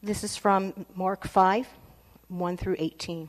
This is from Mark 5, 1 through 18.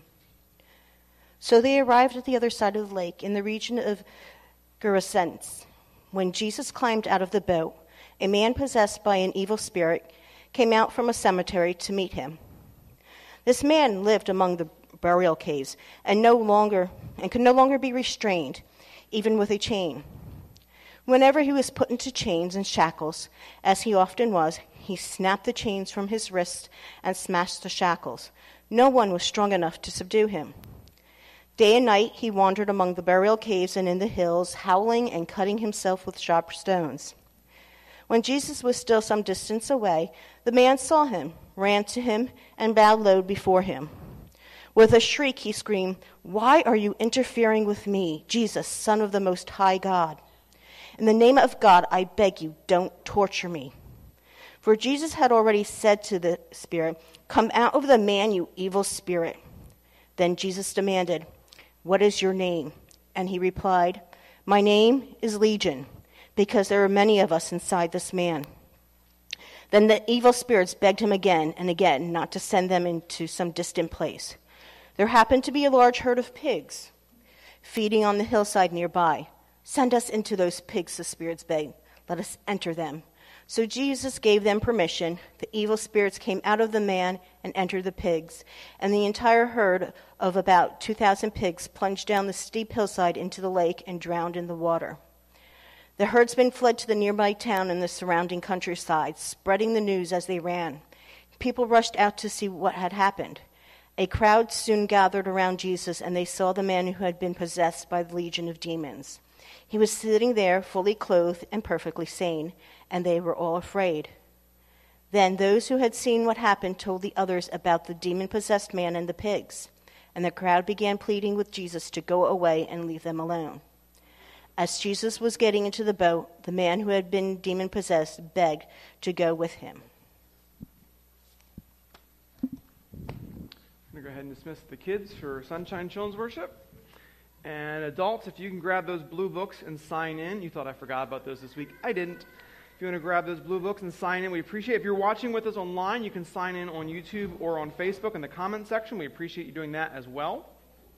So they arrived at the other side of the lake in the region of Gerasenes. When Jesus climbed out of the boat, a man possessed by an evil spirit came out from a cemetery to meet him. This man lived among the burial caves and could no longer be restrained, even with a chain. Whenever he was put into chains and shackles, as he often was, he snapped the chains from his wrists and smashed the shackles. No one was strong enough to subdue him. Day and night he wandered among the burial caves and in the hills, howling and cutting himself with sharp stones. When Jesus was still some distance away, the man saw him, ran to him, and bowed low before him. With a shriek he screamed, "Why are you interfering with me, Jesus, Son of the Most High God? In the name of God, I beg you, don't torture me." For Jesus had already said to the spirit, "Come out of the man, you evil spirit." Then Jesus demanded, "What is your name?" And he replied, "My name is Legion, because there are many of us inside this man." Then the evil spirits begged him again and again not to send them into some distant place. There happened to be a large herd of pigs feeding on the hillside nearby. "Send us into those pigs," the spirits begged. "Let us enter them." So Jesus gave them permission. The evil spirits came out of the man and entered the pigs, and the entire herd of about 2,000 pigs plunged down the steep hillside into the lake and drowned in the water. The herdsmen fled to the nearby town and the surrounding countryside, spreading the news as they ran. People rushed out to see what had happened. A crowd soon gathered around Jesus, and they saw the man who had been possessed by the legion of demons. He was sitting there, fully clothed and perfectly sane, and they were all afraid. Then those who had seen what happened told the others about the demon-possessed man and the pigs, and the crowd began pleading with Jesus to go away and leave them alone. As Jesus was getting into the boat, the man who had been demon-possessed begged to go with him. I'm going to go ahead and dismiss the kids for Sunshine Children's Worship. And adults, if you can grab those blue books and sign in. You thought I forgot about those this week. I didn't. If you want to grab those blue books and sign in, we appreciate it. If you're watching with us online, you can sign in on YouTube or on Facebook in the comment section. We appreciate you doing that as well.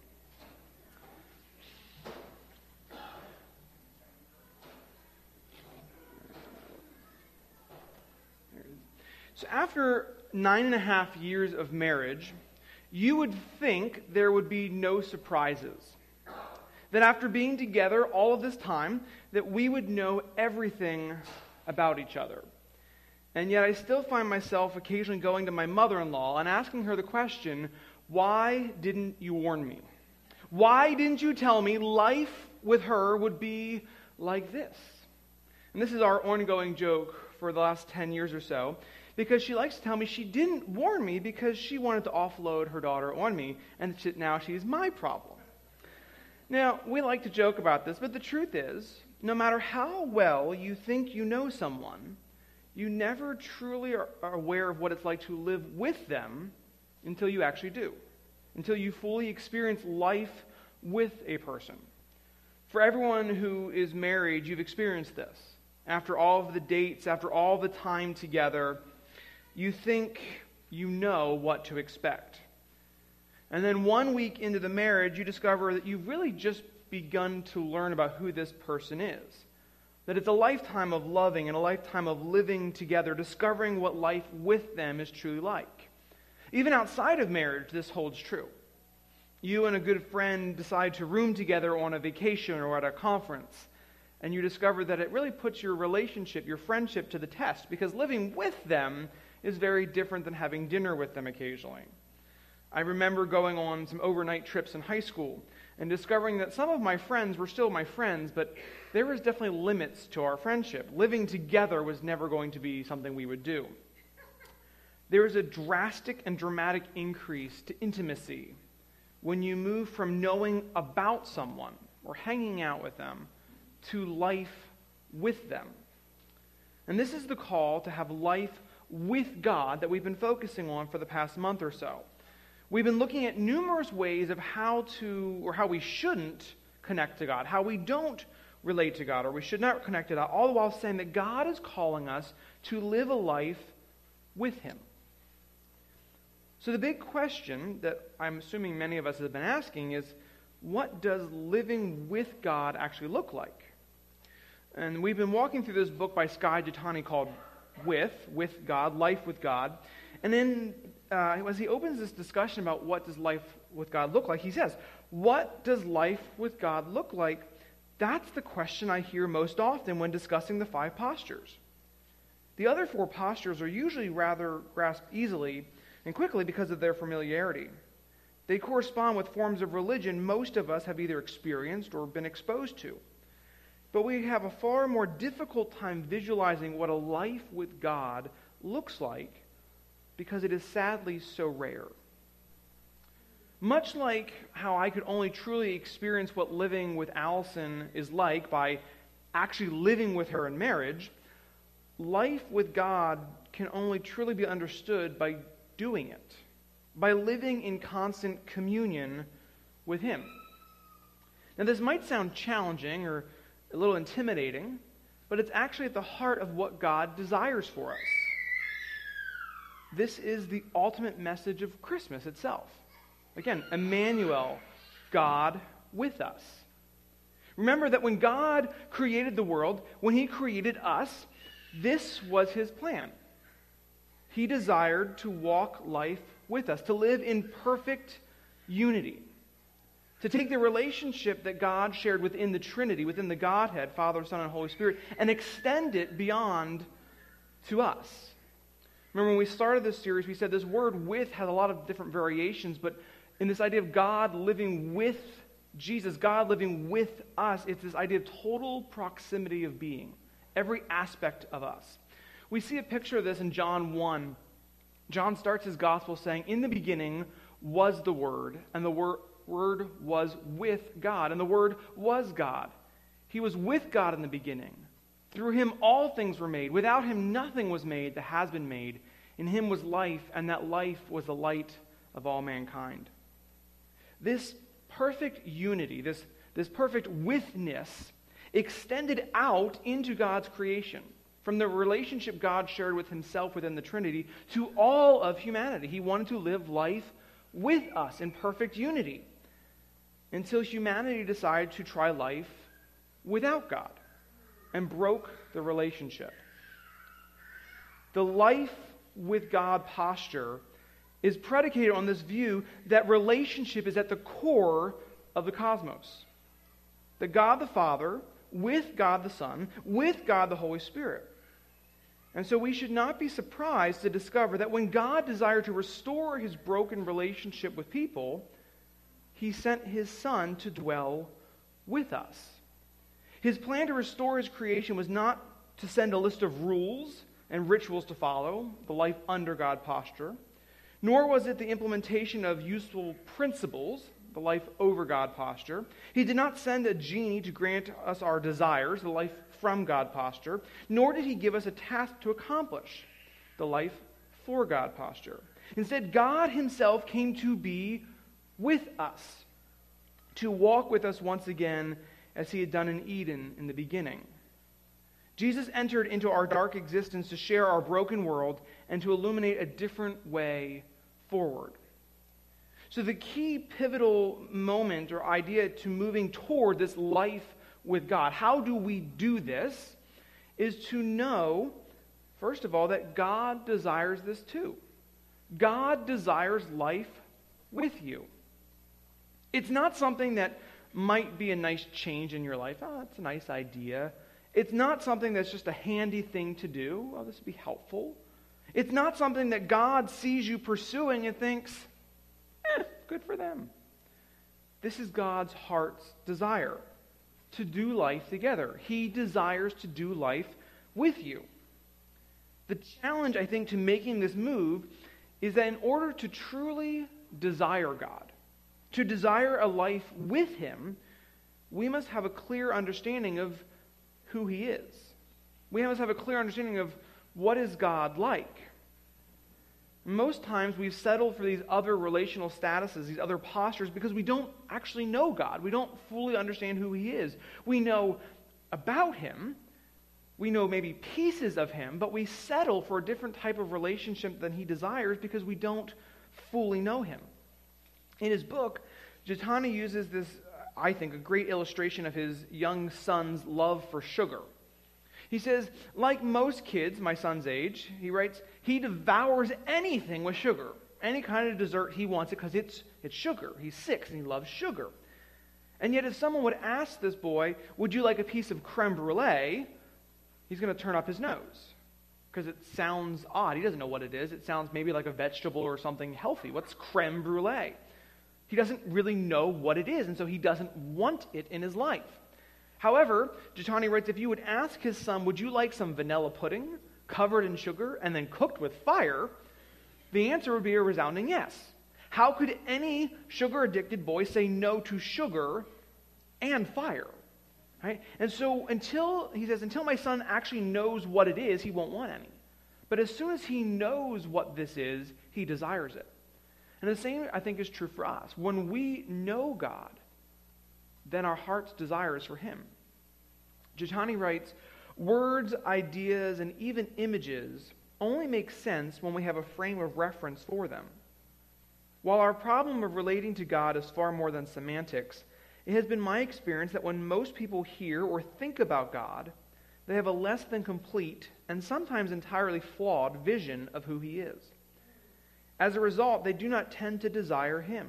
So after 9.5 years of marriage, you would think there would be no surprises. That after being together all of this time, that we would know everything about each other. And yet I still find myself occasionally going to my mother-in-law and asking her the question, "Why didn't you warn me? Why didn't you tell me life with her would be like this?" And this is our ongoing joke for the last 10 years or so, because she likes to tell me she didn't warn me because she wanted to offload her daughter on me, and now she's my problem. Now, we like to joke about this, but the truth is, no matter how well you think you know someone, you never truly are aware of what it's like to live with them until you actually do, until you fully experience life with a person. For everyone who is married, you've experienced this. After all of the dates, after all the time together, you think you know what to expect. And then 1 week into the marriage, you discover that you've really just begun to learn about who this person is. That it's a lifetime of loving and a lifetime of living together, discovering what life with them is truly like. Even outside of marriage, this holds true. You and a good friend decide to room together on a vacation or at a conference, and you discover that it really puts your relationship, your friendship to the test, because living with them is very different than having dinner with them occasionally. I remember going on some overnight trips in high school and discovering that some of my friends were still my friends, but there was definitely limits to our friendship. Living together was never going to be something we would do. There is a drastic and dramatic increase to intimacy when you move from knowing about someone or hanging out with them to life with them. And this is the call to have life with God that we've been focusing on for the past month or so. We've been looking at numerous ways of how we shouldn't connect to God, how we don't relate to God, or we should not connect to God, all the while saying that God is calling us to live a life with Him. So the big question that I'm assuming many of us have been asking is, what does living with God actually look like? And we've been walking through this book by Skye Jethani called With God, Life with God. And then as he opens this discussion about what does life with God look like, he says, what does life with God look like? That's the question I hear most often when discussing the 5 postures. The other 4 postures are usually rather grasped easily and quickly because of their familiarity. They correspond with forms of religion most of us have either experienced or been exposed to. But we have a far more difficult time visualizing what a life with God looks like because it is sadly so rare. Much like how I could only truly experience what living with Allison is like by actually living with her in marriage, life with God can only truly be understood by doing it, by living in constant communion with Him. Now, this might sound challenging or a little intimidating, but it's actually at the heart of what God desires for us. This is the ultimate message of Christmas itself. Again, Emmanuel, God with us. Remember that when God created the world, when He created us, this was His plan. He desired to walk life with us, to live in perfect unity, to take the relationship that God shared within the Trinity, within the Godhead, Father, Son, and Holy Spirit, and extend it beyond to us. Remember, when we started this series, we said this word "with" has a lot of different variations, but in this idea of God living with Jesus, God living with us, it's this idea of total proximity of being, every aspect of us. We see a picture of this in John 1. John starts his gospel saying, "In the beginning was the Word, and the Word was with God, and the Word was God. He was with God in the beginning. Through Him all things were made. Without Him nothing was made that has been made. In Him was life, and that life was the light of all mankind." This perfect unity, this perfect withness, extended out into God's creation, from the relationship God shared with Himself within the Trinity to all of humanity. He wanted to live life with us in perfect unity until humanity decided to try life without God and broke the relationship. The life with God posture is predicated on this view that relationship is at the core of the cosmos. That God the Father, with God the Son, with God the Holy Spirit. And so we should not be surprised to discover that when God desired to restore His broken relationship with people, He sent His Son to dwell with us. His plan to restore His creation was not to send a list of rules and rituals to follow, the life under God posture, nor was it the implementation of useful principles, the life over God posture. He did not send a genie to grant us our desires, the life from God posture, nor did He give us a task to accomplish, the life for God posture. Instead, God Himself came to be with us, to walk with us once again as He had done in Eden in the beginning. Jesus entered into our dark existence to share our broken world and to illuminate a different way forward. So the key pivotal moment or idea to moving toward this life with God, how do we do this, is to know, first of all, that God desires this too. God desires life with you. It's not something that might be a nice change in your life. Oh, that's a nice idea. It's not something that's just a handy thing to do. Oh, this would be helpful. It's not something that God sees you pursuing and thinks, good for them. This is God's heart's desire, to do life together. He desires to do life with you. The challenge, I think, to making this move is that in order to truly desire God, to desire a life with Him, we must have a clear understanding of who He is. We must have a clear understanding of what is God like. Most times we've settled for these other relational statuses, these other postures, because we don't actually know God. We don't fully understand who He is. We know about Him. We know maybe pieces of Him, but we settle for a different type of relationship than He desires because we don't fully know him. In his book, Jitani uses this, I think, a great illustration of his young son's love for sugar. He says, like most kids my son's age, he writes, he devours anything with sugar. Any kind of dessert he wants it because it's sugar. He's 6 and he loves sugar. And yet if someone would ask this boy, would you like a piece of creme brulee? He's going to turn up his nose because it sounds odd. He doesn't know what it is. It sounds maybe like a vegetable or something healthy. What's creme brulee? He doesn't really know what it is, and so he doesn't want it in his life. However, Jitani writes, if you would ask his son, would you like some vanilla pudding covered in sugar and then cooked with fire? The answer would be a resounding yes. How could any sugar-addicted boy say no to sugar and fire? Right? And so until my son actually knows what it is, he won't want any. But as soon as he knows what this is, he desires it. And the same, I think, is true for us. When we know God, then our heart's desire is for him. Jitani writes, words, ideas, and even images only make sense when we have a frame of reference for them. While our problem of relating to God is far more than semantics, it has been my experience that when most people hear or think about God, they have a less than complete and sometimes entirely flawed vision of who he is. As a result, they do not tend to desire him.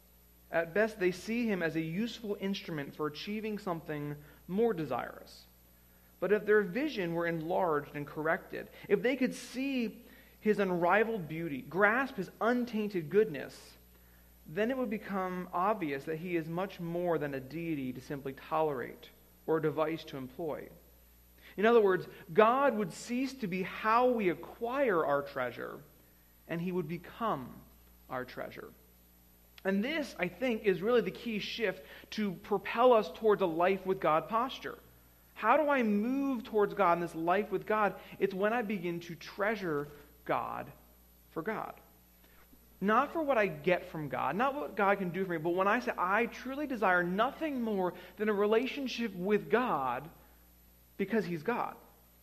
At best, they see him as a useful instrument for achieving something more desirous. But if their vision were enlarged and corrected, if they could see his unrivaled beauty, grasp his untainted goodness, then it would become obvious that he is much more than a deity to simply tolerate or a device to employ. In other words, God would cease to be how we acquire our treasure, and he would become our treasure. And this, I think, is really the key shift to propel us towards a life with God posture. How do I move towards God in this life with God? It's when I begin to treasure God for God. Not for what I get from God, not what God can do for me, but when I say I truly desire nothing more than a relationship with God because he's God.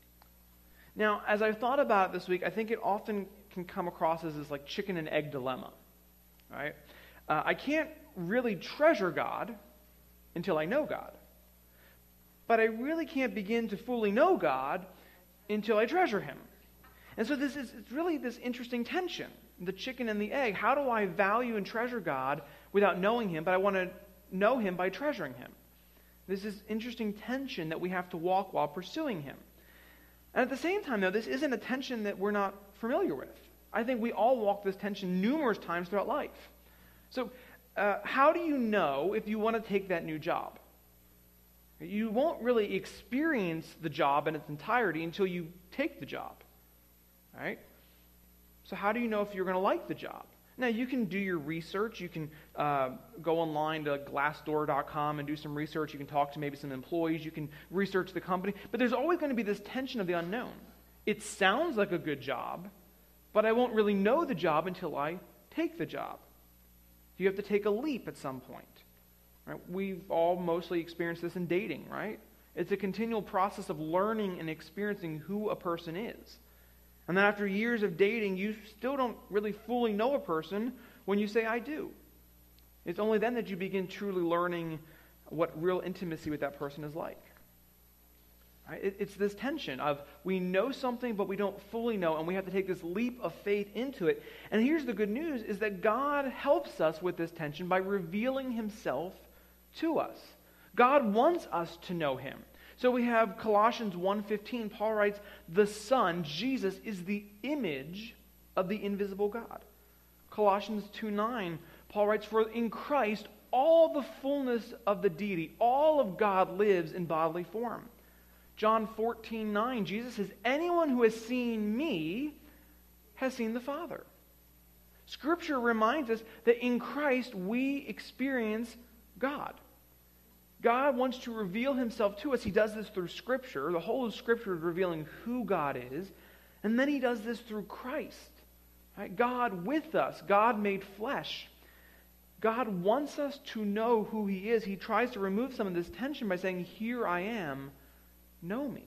Now, as I've thought about it this week, I think it often can come across as this like chicken and egg dilemma, right? I can't really treasure God until I know God. But I really can't begin to fully know God until I treasure him. And so it's really this interesting tension, the chicken and the egg. How do I value and treasure God without knowing him, but I want to know him by treasuring him? This is interesting tension that we have to walk while pursuing him. And at the same time, though, this isn't a tension that we're not familiar with. I think we all walk this tension numerous times throughout life. So how do you know if you want to take that new job? You won't really experience the job in its entirety until you take the job. Right? So how do you know if you're going to like the job? Now, you can do your research. You can go online to Glassdoor.com and do some research. You can talk to maybe some employees. You can research the company. But there's always going to be this tension of the unknown. It sounds like a good job, but I won't really know the job until I take the job. You have to take a leap at some point. Right? We've all mostly experienced this in dating, right? It's a continual process of learning and experiencing who a person is. And then after years of dating, you still don't really fully know a person when you say, I do. It's only then that you begin truly learning what real intimacy with that person is like. Right? It's this tension of we know something, but we don't fully know, and we have to take this leap of faith into it. And here's the good news, is that God helps us with this tension by revealing himself to us. God wants us to know him. So we have Colossians 1:15. Paul writes, the Son, Jesus, is the image of the invisible God. Colossians 2:9, Paul writes, for in Christ all the fullness of the deity, all of God lives in bodily form. John 14:9, Jesus says, anyone who has seen me has seen the Father. Scripture reminds us that in Christ we experience God. God wants to reveal himself to us. He does this through Scripture. The whole of Scripture is revealing who God is. And then he does this through Christ. Right? God with us. God made flesh. God wants us to know who he is. He tries to remove some of this tension by saying, here I am. Know me.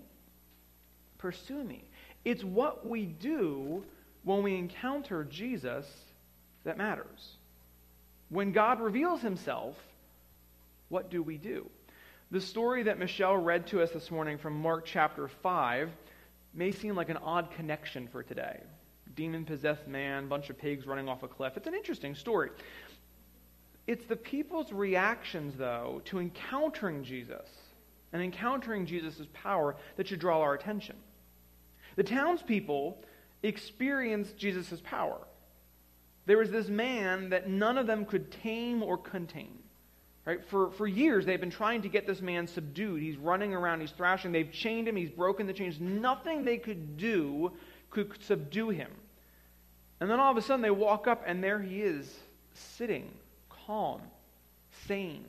Pursue me. It's what we do when we encounter Jesus that matters. When God reveals himself, what do we do? The story that Michelle read to us this morning from Mark chapter 5 may seem like an odd connection for today. Demon-possessed man, bunch of pigs running off a cliff. It's an interesting story. It's the people's reactions, though, to encountering Jesus and encountering Jesus' power that should draw our attention. The townspeople experienced Jesus' power. There was this man that none of them could tame or contain. Right? For years, they've been trying to get this man subdued. He's running around, he's thrashing, they've chained him, he's broken the chains. Nothing they could do could subdue him. And then all of a sudden, they walk up, and there he is, sitting, calm, sane.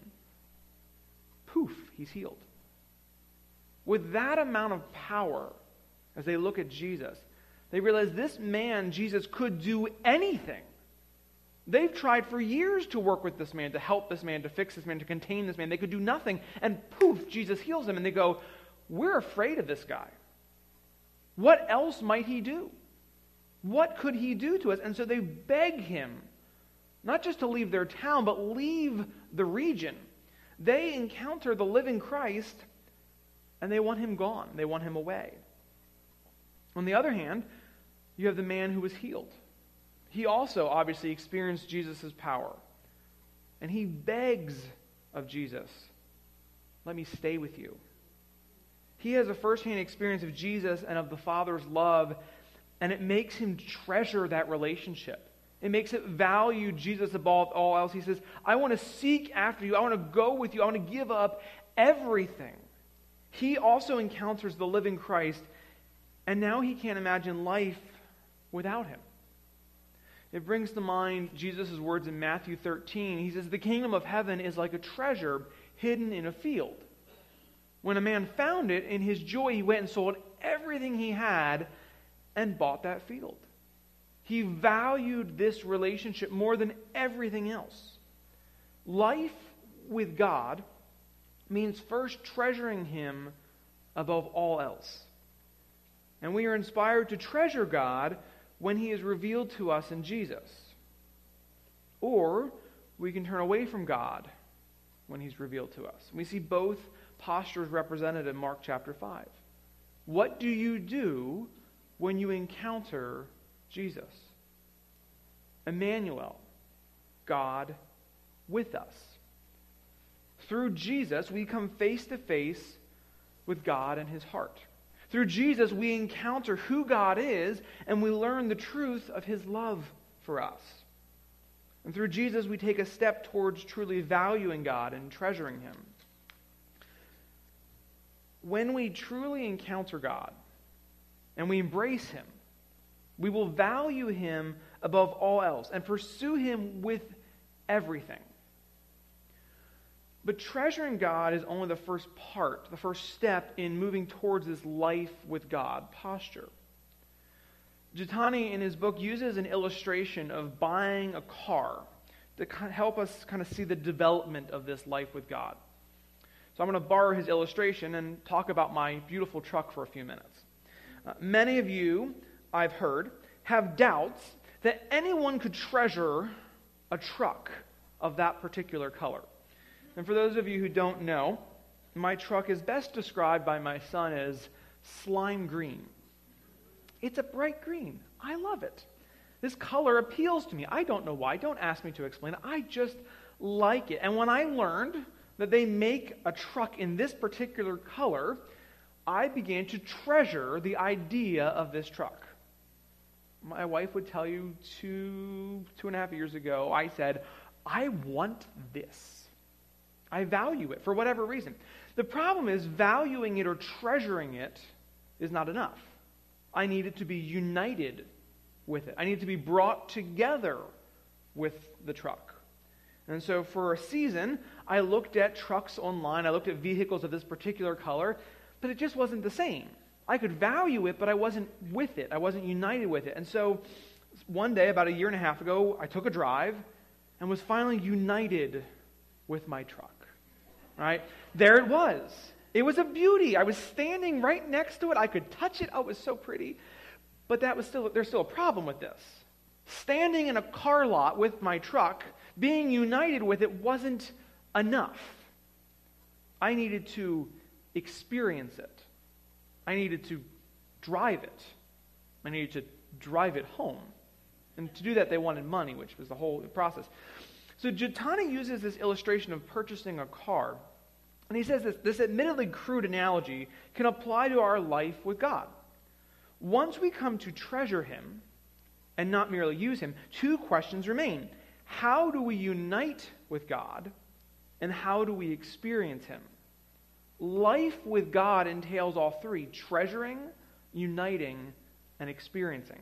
Poof, he's healed. With that amount of power, as they look at Jesus, they realize this man, Jesus, could do anything. They've tried for years to work with this man, to help this man, to fix this man, to contain this man. They could do nothing, and poof, Jesus heals him, and they go, we're afraid of this guy. What else might he do? What could he do to us? And so they beg him, not just to leave their town, but leave the region. They encounter the living Christ, and they want him gone. They want him away. On the other hand, you have the man who was healed. He also obviously experienced Jesus' power. And he begs of Jesus, let me stay with you. He has a firsthand experience of Jesus and of the Father's love, and it makes him treasure that relationship. It makes it value Jesus above all else. He says, I want to seek after you. I want to go with you. I want to give up everything. He also encounters the living Christ, and now he can't imagine life without him. It brings to mind Jesus' words in Matthew 13. He says, the kingdom of heaven is like a treasure hidden in a field. When a man found it, in his joy he went and sold everything he had and bought that field. He valued this relationship more than everything else. Life with God means first treasuring him above all else. And we are inspired to treasure God when he is revealed to us in Jesus. Or we can turn away from God when he's revealed to us. We see both postures represented in Mark chapter 5. What do you do when you encounter Jesus? Emmanuel, God with us. Through Jesus, we come face to face with God and his heart. Through Jesus, we encounter who God is, and we learn the truth of his love for us. And through Jesus, we take a step towards truly valuing God and treasuring him. When we truly encounter God and we embrace him, we will value him above all else and pursue him with everything. But treasuring God is only the first part, the first step in moving towards this life with God posture. Jitani, in his book, uses an illustration of buying a car to help us kind of see the development of this life with God. So I'm going to borrow his illustration and talk about my beautiful truck for a few minutes. Many of you, I've heard, have doubts that anyone could treasure a truck of that particular color. And for those of you who don't know, my truck is best described by my son as slime green. It's a bright green. I love it. This color appeals to me. I don't know why. Don't ask me to explain it. I just like it. And when I learned that they make a truck in this particular color, I began to treasure the idea of this truck. My wife would tell you 2.5 years ago, I said, I want this. I value it for whatever reason. The problem is valuing it or treasuring it is not enough. I need it to be united with it. I need to be brought together with the truck. And so for a season, I looked at trucks online. I looked at vehicles of this particular color, but it just wasn't the same. I could value it, but I wasn't with it. I wasn't united with it. And so one day, about 1.5 years ago, I took a drive and was finally united with my truck. Right? There it was. It was a beauty. I was standing right next to it. I could touch it. Oh, it was so pretty. But there's still a problem with this. Standing in a car lot with my truck, being united with it wasn't enough. I needed to experience it. I needed to drive it. I needed to drive it home. And to do that, they wanted money, which was the whole process. So Jitani uses this illustration of purchasing a car. And he says this admittedly crude analogy can apply to our life with God. Once we come to treasure Him and not merely use Him, two questions remain. How do we unite with God, and how do we experience Him? Life with God entails all three: treasuring, uniting, and experiencing.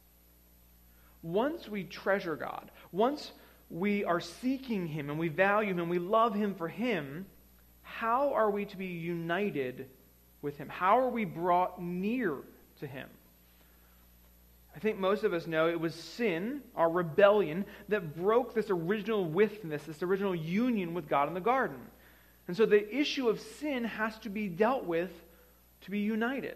Once we treasure God, once we are seeking Him and we value Him and we love Him for Him, how are we to be united with Him? How are we brought near to Him? I think most of us know it was sin, our rebellion, that broke this original withness, this original union with God in the garden. And so the issue of sin has to be dealt with to be united.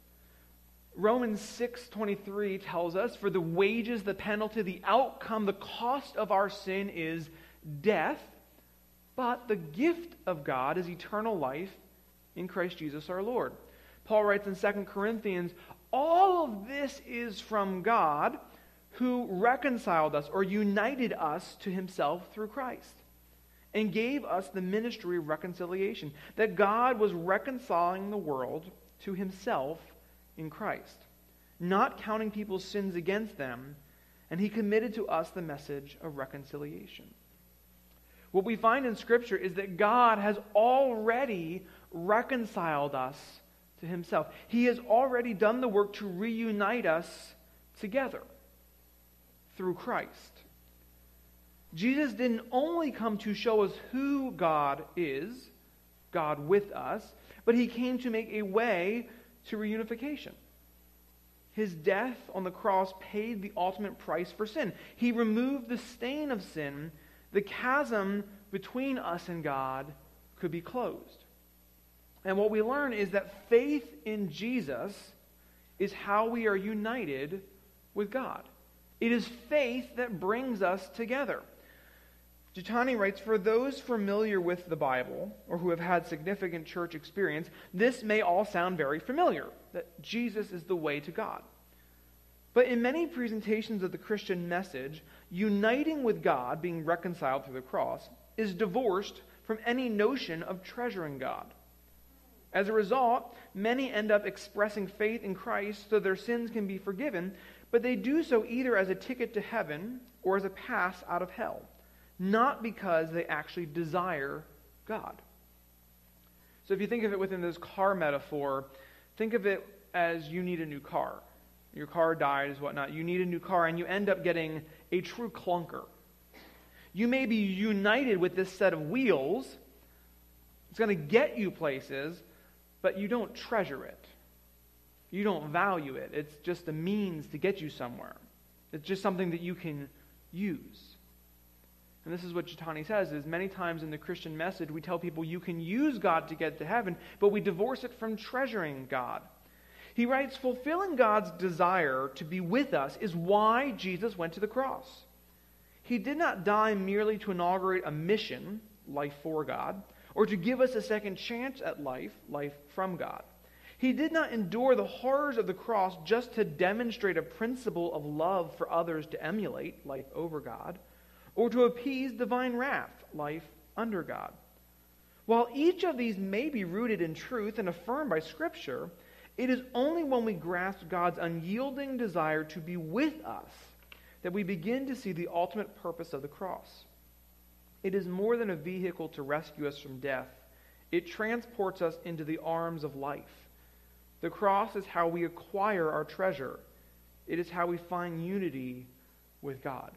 Romans 6:23 tells us, for the wages, the penalty, the outcome, the cost of our sin is death, but the gift of God is eternal life in Christ Jesus our Lord. Paul writes in 2 Corinthians, all of this is from God, who reconciled us or united us to Himself through Christ and gave us the ministry of reconciliation, that God was reconciling the world to Himself in Christ, not counting people's sins against them, and He committed to us the message of reconciliation. What we find in Scripture is that God has already reconciled us to Himself. He has already done the work to reunite us together through Christ. Jesus didn't only come to show us who God is, God with us, but He came to make a way to reunification. His death on the cross paid the ultimate price for sin. He removed the stain of sin. The chasm between us and God could be closed. And what we learn is that faith in Jesus is how we are united with God. It is faith that brings us together. Jitani writes, for those familiar with the Bible, or who have had significant church experience, this may all sound very familiar, that Jesus is the way to God. But in many presentations of the Christian message, uniting with God, being reconciled through the cross, is divorced from any notion of treasuring God. As a result, many end up expressing faith in Christ so their sins can be forgiven, but they do so either as a ticket to heaven or as a pass out of hell, not because they actually desire God. So if you think of it within this car metaphor, think of it as you need a new car. Your car dies, whatnot. You need a new car, and you end up getting a true clunker. You may be united with this set of wheels. It's going to get you places, but you don't treasure it. You don't value it. It's just a means to get you somewhere. It's just something that you can use. And this is what Jitani says, is many times in the Christian message, we tell people you can use God to get to heaven, but we divorce it from treasuring God. He writes, fulfilling God's desire to be with us is why Jesus went to the cross. He did not die merely to inaugurate a mission, life for God, or to give us a second chance at life, life from God. He did not endure the horrors of the cross just to demonstrate a principle of love for others to emulate, life over God, or to appease divine wrath, life under God. While each of these may be rooted in truth and affirmed by Scripture, it is only when we grasp God's unyielding desire to be with us that we begin to see the ultimate purpose of the cross. It is more than a vehicle to rescue us from death. It transports us into the arms of life. The cross is how we acquire our treasure. It is how we find unity with God.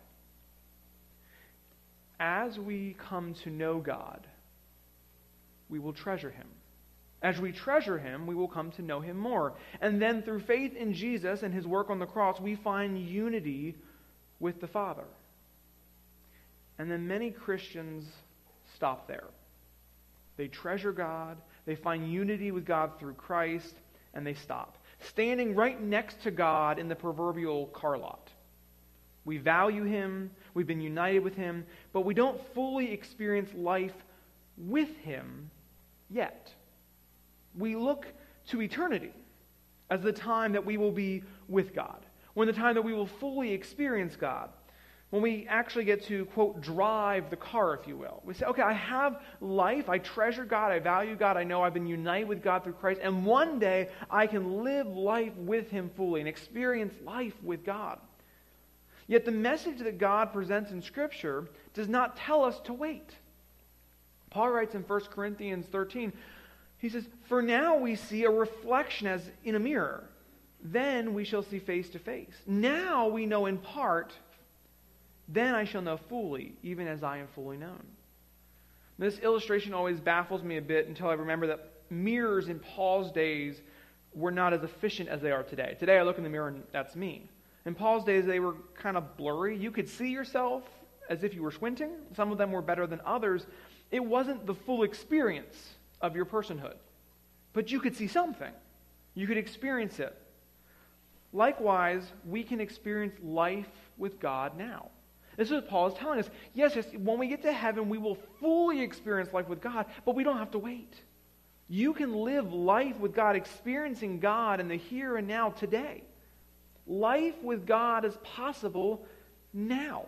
As we come to know God, we will treasure Him. As we treasure Him, we will come to know Him more. And then through faith in Jesus and His work on the cross, we find unity with the Father. And then many Christians stop there. They treasure God, they find unity with God through Christ, and they stop. Standing right next to God in the proverbial car lot. We value him, we've been united with him, but we don't fully experience life with him yet. We look to eternity as the time that we will be with God, when the time that we will fully experience God, when we actually get to, quote, drive the car, if you will. We say, okay, I have life, I treasure God, I value God, I know I've been united with God through Christ, and one day I can live life with him fully and experience life with God. Yet the message that God presents in Scripture does not tell us to wait. Paul writes in 1 Corinthians 13, he says, "For now we see a reflection as in a mirror. Then we shall see face to face. Now we know in part. Then I shall know fully, even as I am fully known." This illustration always baffles me a bit until I remember that mirrors in Paul's days were not as efficient as they are today. Today I look in the mirror and that's me. In Paul's days they were kind of blurry. You could see yourself as if you were squinting. Some of them were better than others. It wasn't the full experience of your personhood. But you could see something. You could experience it. Likewise, we can experience life with God now. This is what Paul is telling us. Yes, when we get to heaven, we will fully experience life with God, but we don't have to wait. You can live life with God, experiencing God in the here and now today. Life with God is possible now.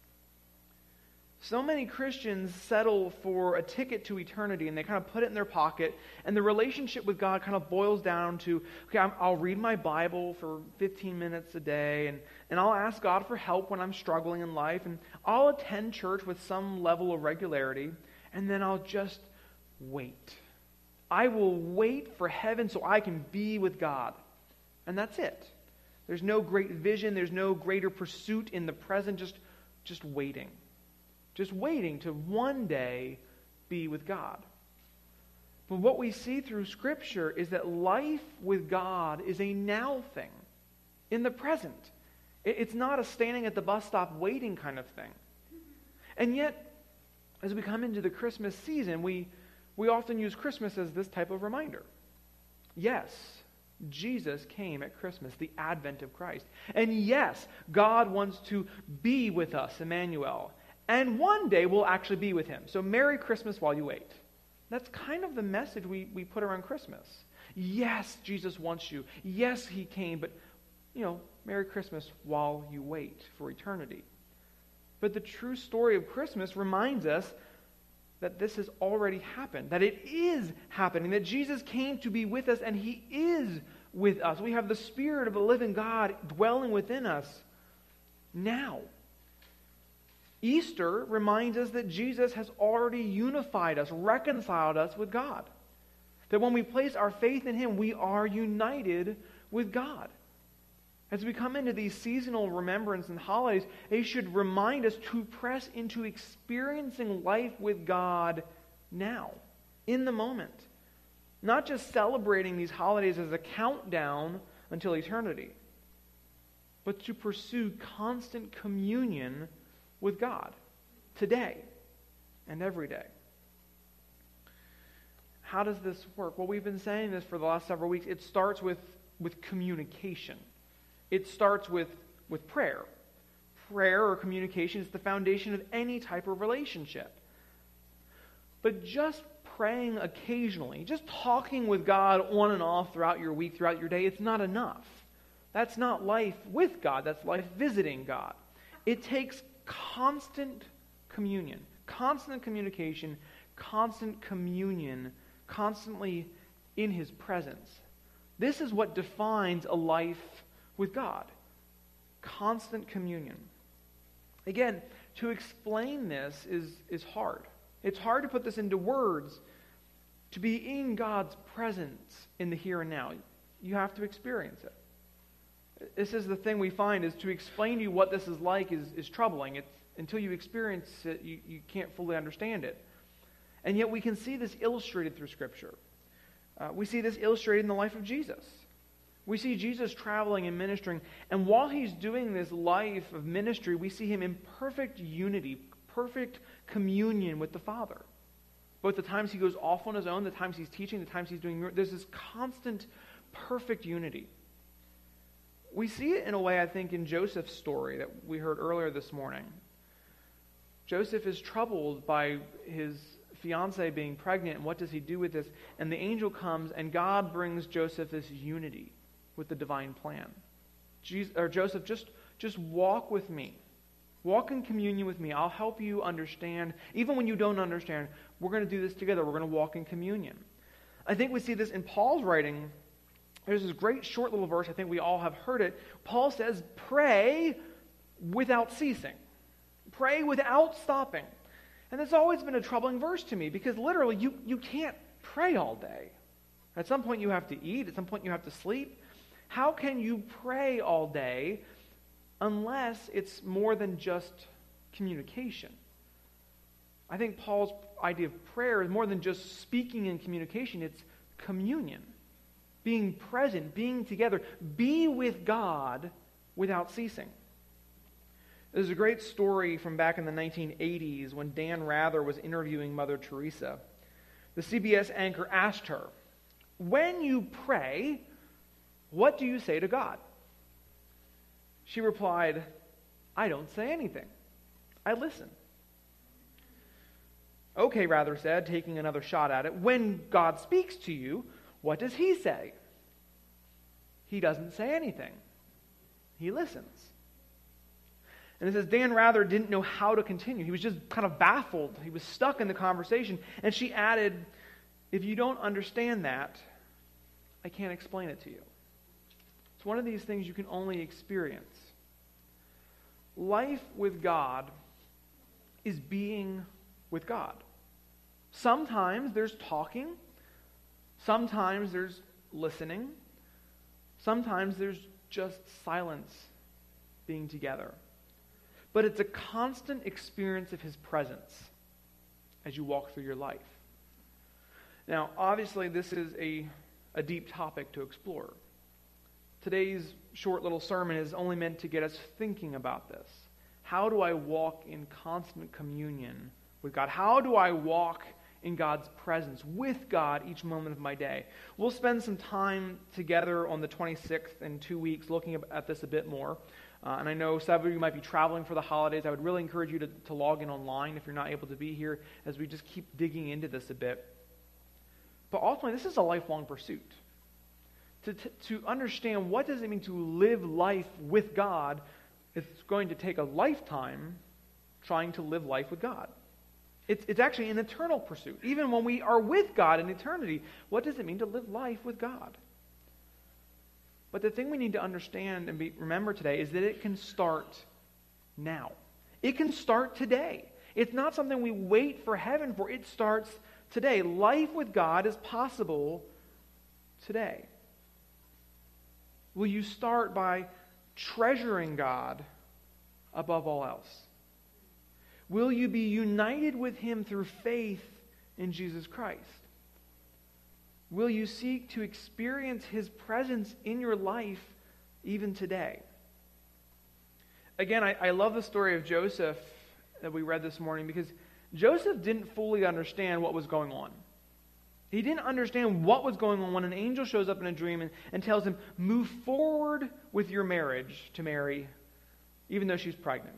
So many Christians settle for a ticket to eternity, and they kind of put it in their pocket, and the relationship with God kind of boils down to, okay, I'll read my Bible for 15 minutes a day, and I'll ask God for help when I'm struggling in life, and I'll attend church with some level of regularity, and then I'll just wait. I will wait for heaven so I can be with God. And that's it. There's no great vision, there's no greater pursuit in the present, just waiting. Just waiting to one day be with God. But what we see through Scripture is that life with God is a now thing, in the present. It's not a standing at the bus stop waiting kind of thing. And yet, as we come into the Christmas season, we often use Christmas as this type of reminder. Yes, Jesus came at Christmas, the advent of Christ. And yes, God wants to be with us, Emmanuel. And one day we'll actually be with him. So Merry Christmas while you wait. That's kind of the message we put around Christmas. Yes, Jesus wants you. Yes, he came, but, Merry Christmas while you wait for eternity. But the true story of Christmas reminds us that this has already happened, that it is happening, that Jesus came to be with us, and he is with us. We have the Spirit of the living God dwelling within us now. Easter reminds us that Jesus has already unified us, reconciled us with God. That when we place our faith in him, we are united with God. As we come into these seasonal remembrance and holidays, they should remind us to press into experiencing life with God now, in the moment. Not just celebrating these holidays as a countdown until eternity, but to pursue constant communion with God today and every day. How does this work? Well, we've been saying this for the last several weeks. It starts with communication. It starts with prayer. Prayer or communication is the foundation of any type of relationship. But just praying occasionally, just talking with God on and off throughout your week, throughout your day, it's not enough. That's not life with God. That's life visiting God. It takes constant communion, constant communication, constant communion, constantly in his presence. This is what defines a life with God. Constant communion. Again, to explain this is hard. It's hard to put this into words. To be in God's presence in the here and now, you have to experience it. This is the thing we find, is to explain to you what this is like is troubling. It's, until you experience it, you can't fully understand it. And yet we can see this illustrated through Scripture. We see this illustrated in the life of Jesus. We see Jesus traveling and ministering, and while he's doing this life of ministry, we see him in perfect unity, perfect communion with the Father. Both the times he goes off on his own, the times he's teaching, the times he's doing miracles, there's this constant, perfect unity. we see it in a way, I think, in Joseph's story that we heard earlier this morning. Joseph is troubled by his fiancée being pregnant, and what does he do with this? And the angel comes, and God brings Joseph this unity with the divine plan. Joseph, just walk with me. Walk in communion with me. I'll help you understand. Even when you don't understand, we're going to do this together. We're going to walk in communion. I think we see this in Paul's writing. There's this great short little verse. I think we all have heard it. Paul says, pray without ceasing. Pray without stopping. And that's always been a troubling verse to me because literally you can't pray all day. At some point you have to eat. At some point you have to sleep. How can you pray all day unless it's more than just communication? I think Paul's idea of prayer is more than just speaking and communication. It's communion. Being present, being together. Be with God without ceasing. There's a great story from back in the 1980s when Dan Rather was interviewing Mother Teresa. The CBS anchor asked her, "When you pray, what do you say to God?" She replied, "I don't say anything. I listen." "Okay," Rather said, taking another shot at it. "When God speaks to you, what does he say?" "He doesn't say anything. He listens." And it says Dan Rather didn't know how to continue. He was just kind of baffled. He was stuck in the conversation. And she added, "If you don't understand that, I can't explain it to you." It's one of these things you can only experience. Life with God is being with God. Sometimes there's talking. Sometimes there's listening. Sometimes there's just silence, being together. But it's a constant experience of His presence as you walk through your life. Now, obviously, this is a deep topic to explore. Today's short little sermon is only meant to get us thinking about this. How do I walk in constant communion with God? How do I walk in God's presence with God each moment of my day? We'll spend some time together on the 26th in 2 weeks looking at this a bit more. And I know some of you might be traveling for the holidays. I would really encourage you to log in online if you're not able to be here as we just keep digging into this a bit. But ultimately, this is a lifelong pursuit. To understand what does it mean to live life with God, it's going to take a lifetime trying to live life with God. It's actually an eternal pursuit. Even when we are with God in eternity, what does it mean to live life with God? But the thing we need to understand and remember today is that it can start now. It can start today. It's not something we wait for heaven for. It starts today. Life with God is possible today. Will you start by treasuring God above all else? Will you be united with Him through faith in Jesus Christ? Will you seek to experience His presence in your life even today? Again, I love the story of Joseph that we read this morning because Joseph didn't fully understand what was going on. He didn't understand what was going on when an angel shows up in a dream and tells him, move forward with your marriage to Mary, even though she's pregnant.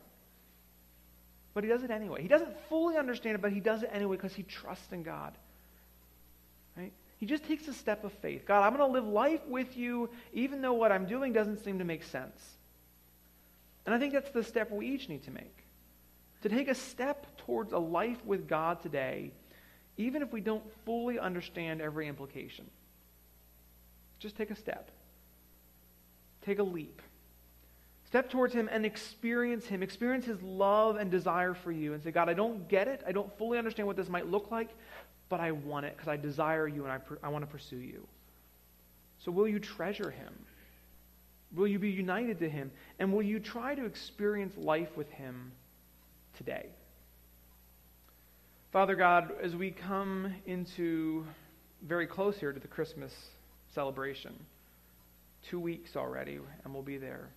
But he does it anyway. He doesn't fully understand it, but he does it anyway because he trusts in God. Right? He just takes a step of faith. God, I'm going to live life with you even though what I'm doing doesn't seem to make sense. And I think that's the step we each need to make. To take a step towards a life with God today, even if we don't fully understand every implication. Just take a step. Take a leap. Step towards Him and experience Him. Experience His love and desire for you. And say, God, I don't get it. I don't fully understand what this might look like. But I want it because I desire you and I want to pursue you. So will you treasure Him? Will you be united to Him? And will you try to experience life with Him today? Father God, as we come into very close here to the Christmas celebration, 2 weeks already, and we'll be there.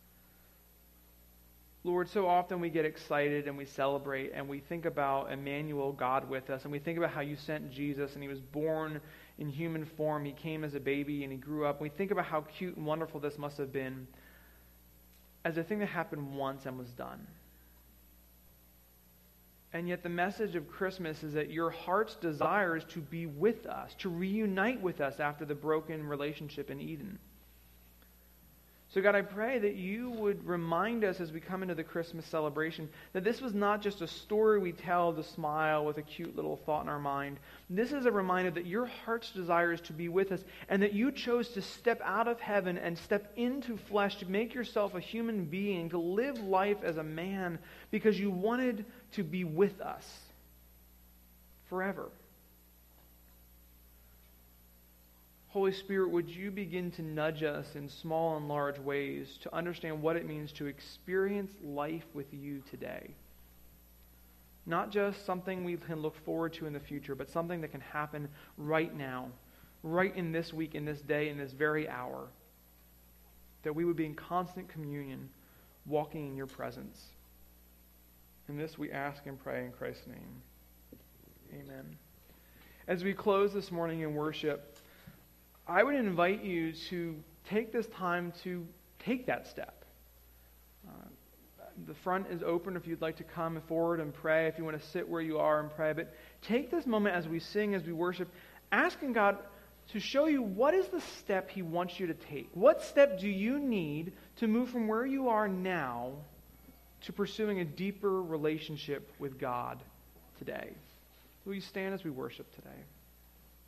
Lord, so often we get excited and we celebrate and we think about Emmanuel, God with us, and we think about how you sent Jesus and He was born in human form. He came as a baby and He grew up. We think about how cute and wonderful this must have been. as a thing that happened once and was done. And yet the message of Christmas is that your heart's desire is to be with us, to reunite with us after the broken relationship in Eden. So God, I pray that you would remind us as we come into the Christmas celebration that this was not just a story we tell to smile with a cute little thought in our mind. This is a reminder that your heart's desire is to be with us, and that you chose to step out of heaven and step into flesh to make yourself a human being, to live life as a man because you wanted to be with us forever. Holy Spirit, would you begin to nudge us in small and large ways to understand what it means to experience life with you today? Not just something we can look forward to in the future, but something that can happen right now, right in this week, in this day, in this very hour. That we would be in constant communion, walking in your presence. And this we ask and pray in Christ's name. Amen. As we close this morning in worship, I would invite you to take this time to take that step. The front is open if you'd like to come forward and pray, if you want to sit where you are and pray. But take this moment as we sing, as we worship, asking God to show you what is the step he wants you to take. What step do you need to move from where you are now to pursuing a deeper relationship with God today? Will you stand as we worship today?